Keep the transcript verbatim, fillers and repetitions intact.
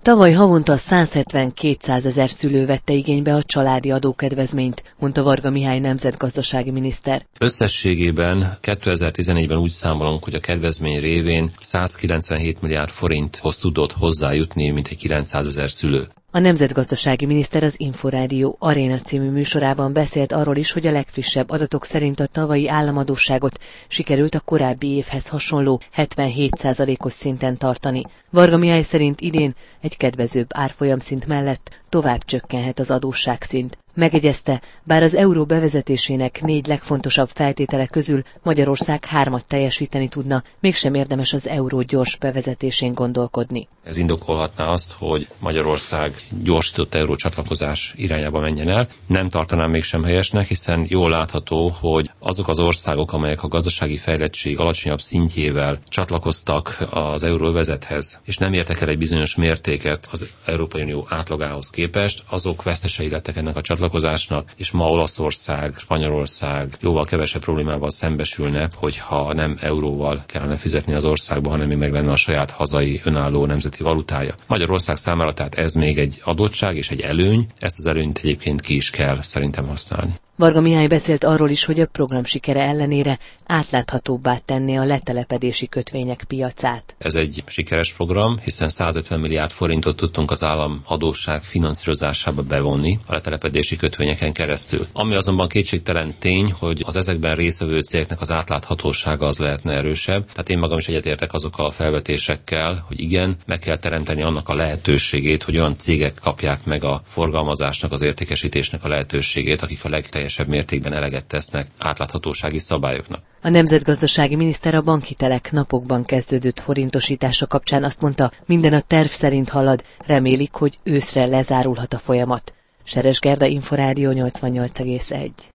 Tavaly havonta százhetven-kétszázezer szülő vette igénybe a családi adókedvezményt, mondta Varga Mihály nemzetgazdasági miniszter. Összességében kétezer-tizennégyben úgy számolunk, hogy a kedvezmény révén százkilencvenhét milliárd forinthoz tudott hozzájutni mintegy kilencszázezer szülő. A nemzetgazdasági miniszter az Inforádió Aréna című műsorában beszélt arról is, hogy a legfrissebb adatok szerint a tavalyi államadósságot sikerült a korábbi évhez hasonló hetvenhét százalékos szinten tartani. Varga Mihály szerint idén egy kedvezőbb árfolyamszint mellett tovább csökkenhet az adósságszint. Megjegyezte, bár az euró bevezetésének négy legfontosabb feltétele közül Magyarország hármat teljesíteni tudna, mégsem érdemes az euró gyors bevezetésén gondolkodni. Ez indokolhatná azt, hogy Magyarország gyorsított eurócsatlakozás irányába menjen el. Nem tartanám mégsem helyesnek, hiszen jól látható, hogy azok az országok, amelyek a gazdasági fejlettség alacsonyabb szintjével csatlakoztak az euróövezethez, és nem értek el egy bizonyos mértéket az Európai Unió átlagához képest, azok vesztesei lettek ennek a csatlakozásnak, és ma Olaszország, Spanyolország jóval kevesebb problémával szembesülne, hogyha nem euróval kellene fizetni az országba, hanem még meg lenne a saját hazai önálló nemzeti valutája. Magyarország számára tehát ez még egy adottság és egy előny, ezt az előnyt egyébként ki is kell szerintem használni. Varga Mihály beszélt arról is, hogy a program sikere ellenére átláthatóbbá tenné a letelepedési kötvények piacát. Ez egy sikeres program, hiszen százötven milliárd forintot tudtunk az állam adósság finanszírozásába bevonni a letelepedési kötvényeken keresztül. Ami azonban kétségtelen tény, hogy az ezekben résztvevő cégeknek az átláthatósága az lehetne erősebb. Tehát én magam is egyetértek azokkal a felvetésekkel, hogy igen, meg kell teremteni annak a lehetőségét, hogy olyan cégek kapják meg a forgalmazásnak, az értékesítésnek a lehetőségét, akik a legteljesebb mértékben eleget tesznek átláthatósági szabályoknak. A nemzetgazdasági miniszter a bankhitelek napokban kezdődött forintosítása kapcsán azt mondta, minden a terv szerint halad, remélik, hogy őszre lezárulhat a folyamat. Seres Gerda, Inforádió nyolcvannyolc egész egy.